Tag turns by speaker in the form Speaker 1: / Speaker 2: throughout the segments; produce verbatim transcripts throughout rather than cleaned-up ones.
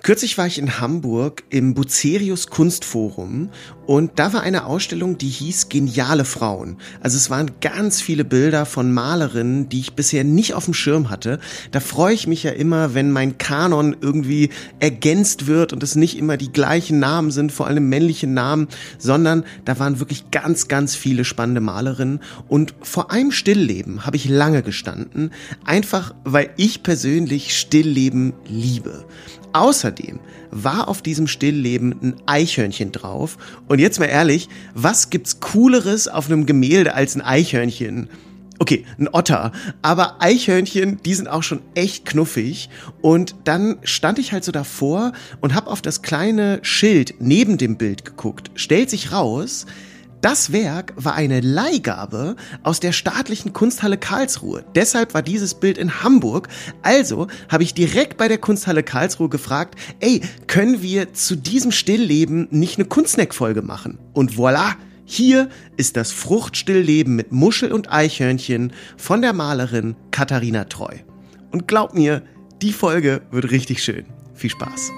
Speaker 1: Kürzlich war ich in Hamburg im Bucerius Kunstforum und da war eine Ausstellung, die hieß Geniale Frauen. Also es waren ganz viele Bilder von Malerinnen, die ich bisher nicht auf dem Schirm hatte. Da freue ich mich ja immer, wenn mein Kanon irgendwie ergänzt wird und es nicht immer die gleichen Namen sind, vor allem männliche Namen, sondern da waren wirklich ganz, ganz viele spannende Malerinnen. Und vor einem Stillleben habe ich lange gestanden, einfach weil ich persönlich Stillleben liebe. Außerdem war auf diesem Stillleben ein Eichhörnchen drauf. Und jetzt mal ehrlich, was gibt's Cooleres auf einem Gemälde als ein Eichhörnchen? Okay, ein Otter, aber Eichhörnchen, die sind auch schon echt knuffig. Und dann stand ich halt so davor und hab auf das kleine Schild neben dem Bild geguckt. Stellt sich raus, das Werk war eine Leihgabe aus der Staatlichen Kunsthalle Karlsruhe. Deshalb war dieses Bild in Hamburg. Also habe ich direkt bei der Kunsthalle Karlsruhe gefragt, ey, können wir zu diesem Stillleben nicht eine Kunstsnack-Folge machen? Und voilà, hier ist das Fruchtstillleben mit Muschel und Eichhörnchen von der Malerin Katharina Treu. Und glaub mir, die Folge wird richtig schön. Viel Spaß.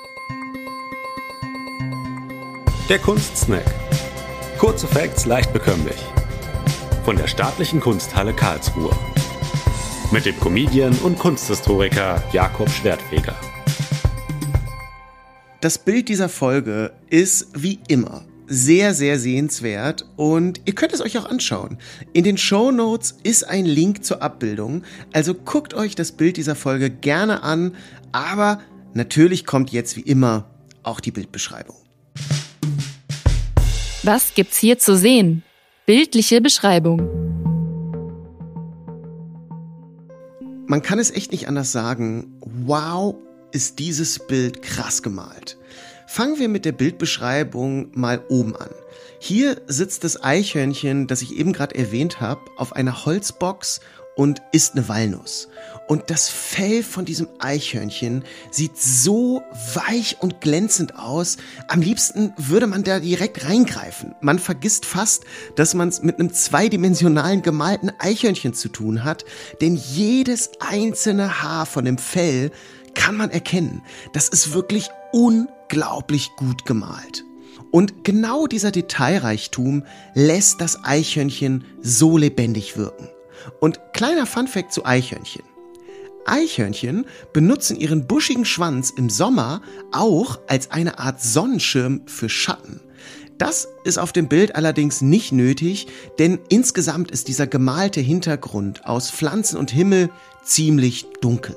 Speaker 2: Der Kunstsnack. Kurze Facts leicht bekömmlich. Von der Staatlichen Kunsthalle Karlsruhe. Mit dem Comedian und Kunsthistoriker Jakob Schwertfeger.
Speaker 1: Das Bild dieser Folge ist wie immer sehr, sehr sehenswert und ihr könnt es euch auch anschauen. In den Shownotes ist ein Link zur Abbildung, also guckt euch das Bild dieser Folge gerne an, aber natürlich kommt jetzt wie immer auch die Bildbeschreibung.
Speaker 3: Was gibt's hier zu sehen? Bildliche Beschreibung.
Speaker 1: Man kann es echt nicht anders sagen. Wow, ist dieses Bild krass gemalt. Fangen wir mit der Bildbeschreibung mal oben an. Hier sitzt das Eichhörnchen, das ich eben gerade erwähnt habe, auf einer Holzbox und isst eine Walnuss. Und das Fell von diesem Eichhörnchen sieht so weich und glänzend aus. Am liebsten würde man da direkt reingreifen. Man vergisst fast, dass man es mit einem zweidimensionalen gemalten Eichhörnchen zu tun hat. Denn jedes einzelne Haar von dem Fell kann man erkennen. Das ist wirklich unglaublich gut gemalt. Und genau dieser Detailreichtum lässt das Eichhörnchen so lebendig wirken. Und kleiner Funfact zu Eichhörnchen. Eichhörnchen benutzen ihren buschigen Schwanz im Sommer auch als eine Art Sonnenschirm für Schatten. Das ist auf dem Bild allerdings nicht nötig, denn insgesamt ist dieser gemalte Hintergrund aus Pflanzen und Himmel ziemlich dunkel.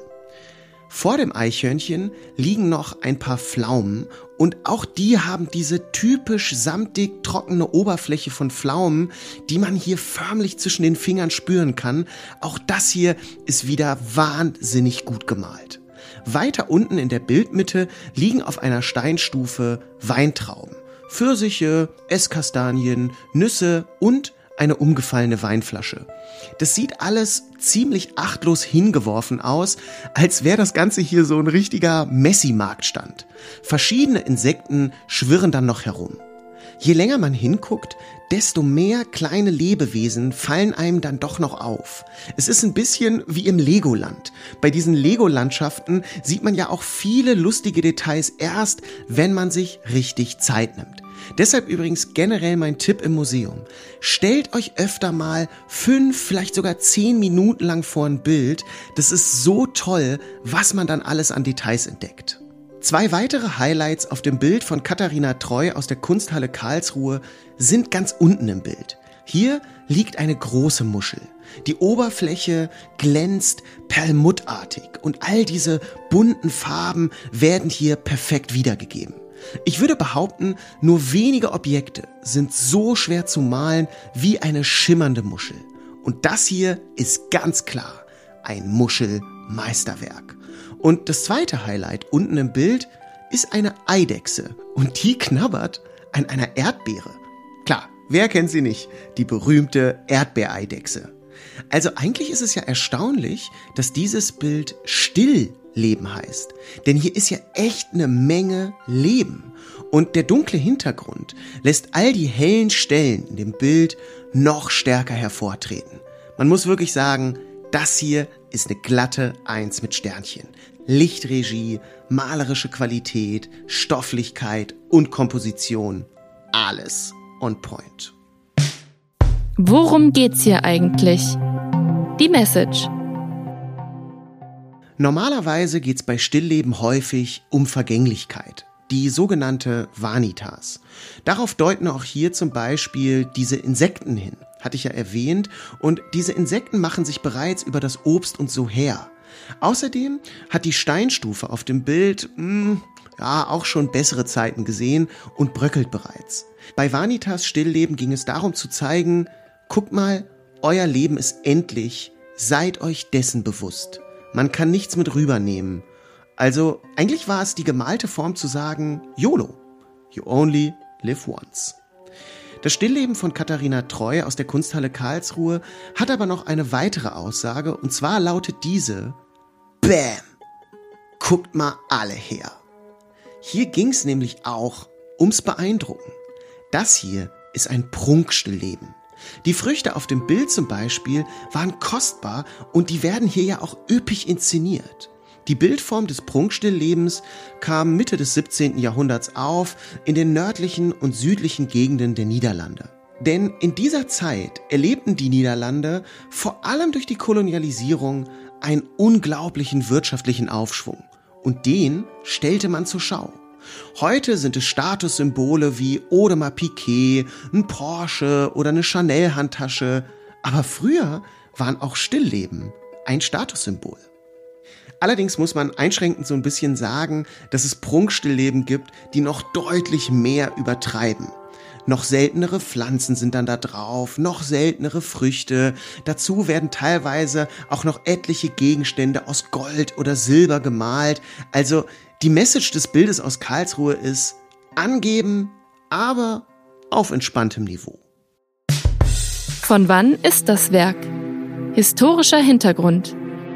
Speaker 1: Vor dem Eichhörnchen liegen noch ein paar Pflaumen und auch die haben diese typisch samtig trockene Oberfläche von Pflaumen, die man hier förmlich zwischen den Fingern spüren kann. Auch das hier ist wieder wahnsinnig gut gemalt. Weiter unten in der Bildmitte liegen auf einer Steinstufe Weintrauben, Pfirsiche, Esskastanien, Nüsse und eine umgefallene Weinflasche. Das sieht alles ziemlich achtlos hingeworfen aus, als wäre das Ganze hier so ein richtiger Messi-Marktstand. Verschiedene Insekten schwirren dann noch herum. Je länger man hinguckt, desto mehr kleine Lebewesen fallen einem dann doch noch auf. Es ist ein bisschen wie im Legoland. Bei diesen Lego-Landschaften sieht man ja auch viele lustige Details erst, wenn man sich richtig Zeit nimmt. Deshalb übrigens generell mein Tipp im Museum. Stellt euch öfter mal fünf, vielleicht sogar zehn Minuten lang vor ein Bild. Das ist so toll, was man dann alles an Details entdeckt. Zwei weitere Highlights auf dem Bild von Katharina Treu aus der Kunsthalle Karlsruhe sind ganz unten im Bild. Hier liegt eine große Muschel. Die Oberfläche glänzt perlmuttartig und all diese bunten Farben werden hier perfekt wiedergegeben. Ich würde behaupten, nur wenige Objekte sind so schwer zu malen wie eine schimmernde Muschel. Und das hier ist ganz klar ein Muschelmeisterwerk. Und das zweite Highlight unten im Bild ist eine Eidechse und die knabbert an einer Erdbeere. Klar, wer kennt sie nicht? Die berühmte Erdbeereidechse. Also eigentlich ist es ja erstaunlich, dass dieses Bild Stillleben heißt. Denn hier ist ja echt eine Menge Leben. Und der dunkle Hintergrund lässt all die hellen Stellen in dem Bild noch stärker hervortreten. Man muss wirklich sagen, das hier ist eine glatte Eins mit Sternchen. Lichtregie, malerische Qualität, Stofflichkeit und Komposition. Alles on point.
Speaker 3: Worum geht's hier eigentlich? Die Message.
Speaker 1: Normalerweise geht's bei Stillleben häufig um Vergänglichkeit, die sogenannte Vanitas. Darauf deuten auch hier zum Beispiel diese Insekten hin, hatte ich ja erwähnt, und diese Insekten machen sich bereits über das Obst und so her. Außerdem hat die Steinstufe auf dem Bild mh, ja auch schon bessere Zeiten gesehen und bröckelt bereits. Bei Vanitas Stillleben ging es darum zu zeigen, guckt mal, euer Leben ist endlich, seid euch dessen bewusst. Man kann nichts mit rübernehmen. Also eigentlich war es die gemalte Form zu sagen, YOLO, you only live once. Das Stillleben von Katharina Treu aus der Kunsthalle Karlsruhe hat aber noch eine weitere Aussage, und zwar lautet diese: Bäm! Guckt mal alle her. Hier ging es nämlich auch ums Beeindrucken. Das hier ist ein Prunkstillleben. Die Früchte auf dem Bild zum Beispiel waren kostbar und die werden hier ja auch üppig inszeniert. Die Bildform des Prunkstilllebens kam Mitte des siebzehnten Jahrhunderts auf in den nördlichen und südlichen Gegenden der Niederlande. Denn in dieser Zeit erlebten die Niederlande vor allem durch die Kolonialisierung einen unglaublichen wirtschaftlichen Aufschwung. Und den stellte man zur Schau. Heute sind es Statussymbole wie Audemars Piguet, ein Porsche oder eine Chanel-Handtasche. Aber früher waren auch Stillleben ein Statussymbol. Allerdings muss man einschränkend so ein bisschen sagen, dass es Prunkstillleben gibt, die noch deutlich mehr übertreiben. Noch seltenere Pflanzen sind dann da drauf, noch seltenere Früchte. Dazu werden teilweise auch noch etliche Gegenstände aus Gold oder Silber gemalt. Also die Message des Bildes aus Karlsruhe ist: angeben, aber auf entspanntem Niveau.
Speaker 3: Von wann ist das Werk? Historischer Hintergrund.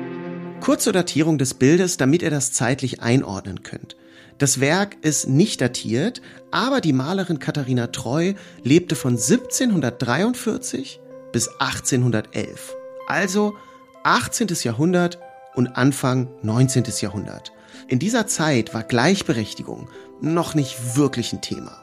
Speaker 1: Kurze Datierung des Bildes, damit ihr das zeitlich einordnen könnt. Das Werk ist nicht datiert, aber die Malerin Katharina Treu lebte von siebzehnhundertdreiundvierzig bis achtzehnhundertelf. Also achtzehnten. Jahrhundert und Anfang neunzehnten. Jahrhundert. In dieser Zeit war Gleichberechtigung noch nicht wirklich ein Thema.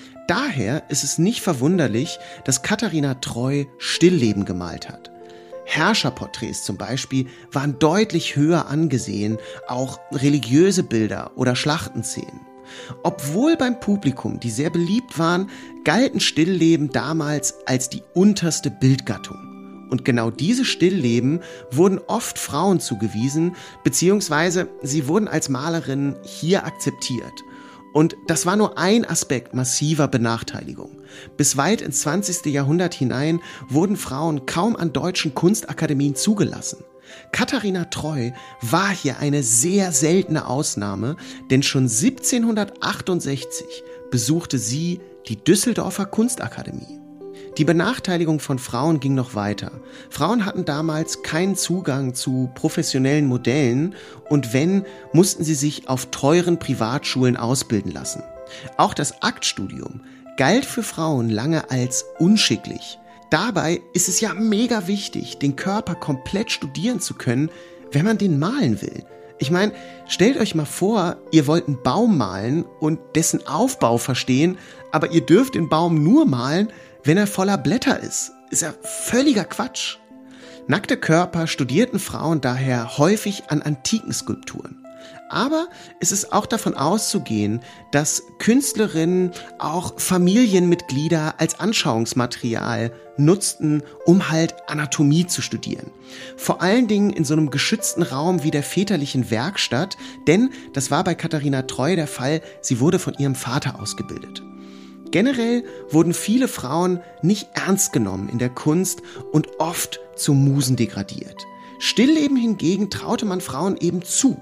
Speaker 1: Daher ist es nicht verwunderlich, dass Katharina Treu Stillleben gemalt hat. Herrscherporträts zum Beispiel waren deutlich höher angesehen, auch religiöse Bilder oder Schlachtenszenen. Obwohl beim Publikum, die sehr beliebt waren, galten Stillleben damals als die unterste Bildgattung. Und genau diese Stillleben wurden oft Frauen zugewiesen, beziehungsweise sie wurden als Malerinnen hier akzeptiert. Und das war nur ein Aspekt massiver Benachteiligung. Bis weit ins zwanzigste. Jahrhundert hinein wurden Frauen kaum an deutschen Kunstakademien zugelassen. Katharina Treu war hier eine sehr seltene Ausnahme, denn schon siebzehnhundertachtundsechzig besuchte sie die Düsseldorfer Kunstakademie. Die Benachteiligung von Frauen ging noch weiter. Frauen hatten damals keinen Zugang zu professionellen Modellen und wenn, mussten sie sich auf teuren Privatschulen ausbilden lassen. Auch das Aktstudium galt für Frauen lange als unschicklich. Dabei ist es ja mega wichtig, den Körper komplett studieren zu können, wenn man den malen will. Ich meine, stellt euch mal vor, ihr wollt einen Baum malen und dessen Aufbau verstehen, aber ihr dürft den Baum nur malen, wenn er voller Blätter ist. Ist ja völliger Quatsch. Nackte Körper studierten Frauen daher häufig an antiken Skulpturen. Aber es ist auch davon auszugehen, dass Künstlerinnen auch Familienmitglieder als Anschauungsmaterial nutzten, um halt Anatomie zu studieren. Vor allen Dingen in so einem geschützten Raum wie der väterlichen Werkstatt, denn das war bei Katharina Treu der Fall, sie wurde von ihrem Vater ausgebildet. Generell wurden viele Frauen nicht ernst genommen in der Kunst und oft zu Musen degradiert. Stillleben hingegen traute man Frauen eben zu.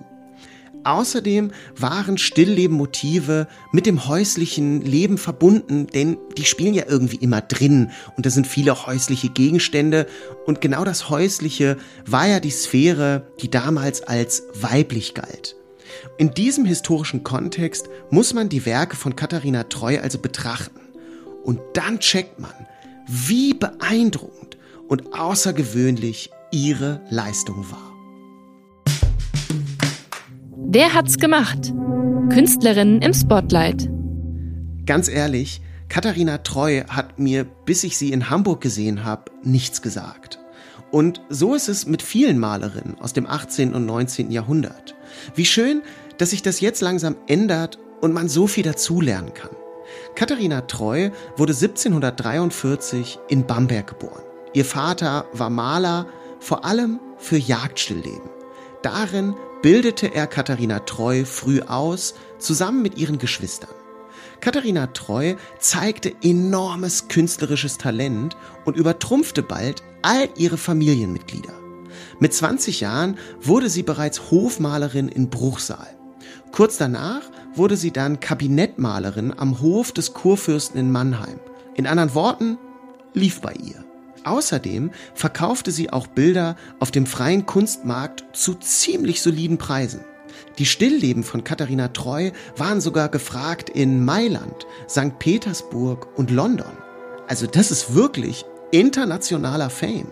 Speaker 1: Außerdem waren Stillleben-Motive mit dem häuslichen Leben verbunden, denn die spielen ja irgendwie immer drin und da sind viele häusliche Gegenstände und genau das Häusliche war ja die Sphäre, die damals als weiblich galt. In diesem historischen Kontext muss man die Werke von Katharina Treu also betrachten. Und dann checkt man, wie beeindruckend und außergewöhnlich ihre Leistung war.
Speaker 3: Wer hat's gemacht? Künstlerinnen im Spotlight.
Speaker 1: Ganz ehrlich, Katharina Treu hat mir, bis ich sie in Hamburg gesehen habe, nichts gesagt. Und so ist es mit vielen Malerinnen aus dem achtzehnten und neunzehnten Jahrhundert. Wie schön, dass sich das jetzt langsam ändert und man so viel dazulernen kann. Katharina Treu wurde siebzehnhundertdreiundvierzig in Bamberg geboren. Ihr Vater war Maler, vor allem für Jagdstillleben. Darin bildete er Katharina Treu früh aus, zusammen mit ihren Geschwistern. Katharina Treu zeigte enormes künstlerisches Talent und übertrumpfte bald all ihre Familienmitglieder. Mit zwanzig Jahren wurde sie bereits Hofmalerin in Bruchsal. Kurz danach wurde sie dann Kabinettmalerin am Hof des Kurfürsten in Mannheim. In anderen Worten, lief bei ihr. Außerdem verkaufte sie auch Bilder auf dem freien Kunstmarkt zu ziemlich soliden Preisen. Die Stillleben von Katharina Treu waren sogar gefragt in Mailand, Sankt Petersburg und London. Also das ist wirklich internationaler Fame.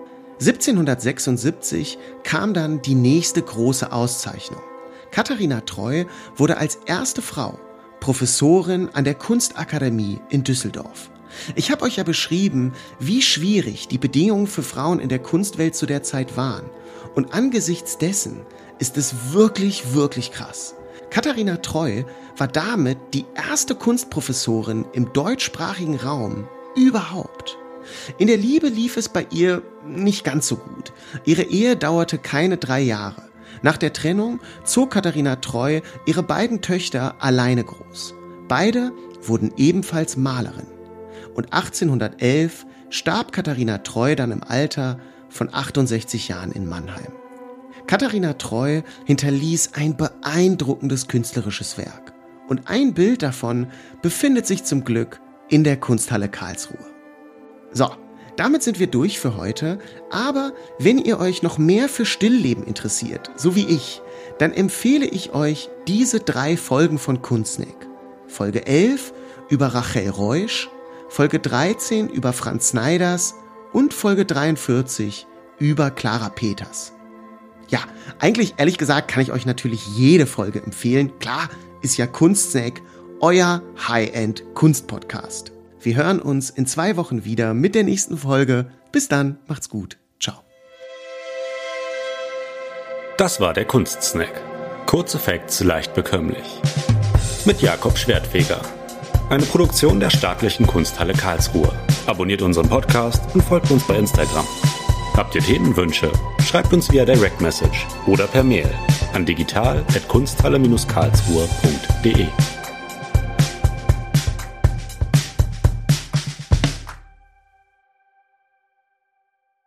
Speaker 1: siebzehnhundertsechsundsiebzig kam dann die nächste große Auszeichnung. Katharina Treu wurde als erste Frau Professorin an der Kunstakademie in Düsseldorf. Ich habe euch ja beschrieben, wie schwierig die Bedingungen für Frauen in der Kunstwelt zu der Zeit waren. Und angesichts dessen ist es wirklich, wirklich krass. Katharina Treu war damit die erste Kunstprofessorin im deutschsprachigen Raum überhaupt. In der Liebe lief es bei ihr nicht ganz so gut. Ihre Ehe dauerte keine drei Jahre. Nach der Trennung zog Katharina Treu ihre beiden Töchter alleine groß. Beide wurden ebenfalls Malerin. Und achtzehnhundertelf starb Katharina Treu dann im Alter von achtundsechzig Jahren in Mannheim. Katharina Treu hinterließ ein beeindruckendes künstlerisches Werk. Und ein Bild davon befindet sich zum Glück in der Kunsthalle Karlsruhe. So, damit sind wir durch für heute. Aber wenn ihr euch noch mehr für Stillleben interessiert, so wie ich, dann empfehle ich euch diese drei Folgen von Kunstsnack. Folge elf über Rachel Reusch, Folge dreizehn über Franz Sneiders und Folge dreiundvierzig über Clara Peters. Ja, eigentlich, ehrlich gesagt, kann ich euch natürlich jede Folge empfehlen. Klar, ist ja Kunstsnack, euer High-End-Kunst-Podcast. Wir hören uns in zwei Wochen wieder mit der nächsten Folge. Bis dann, macht's gut. Ciao.
Speaker 2: Das war der Kunstsnack. Kurze Facts leicht bekömmlich. Mit Jakob Schwertfeger. Eine Produktion der Staatlichen Kunsthalle Karlsruhe. Abonniert unseren Podcast und folgt uns bei Instagram. Habt ihr Themenwünsche? Schreibt uns via Direct Message oder per Mail an digital at kunsthalle Bindestrich karlsruhe punkt de.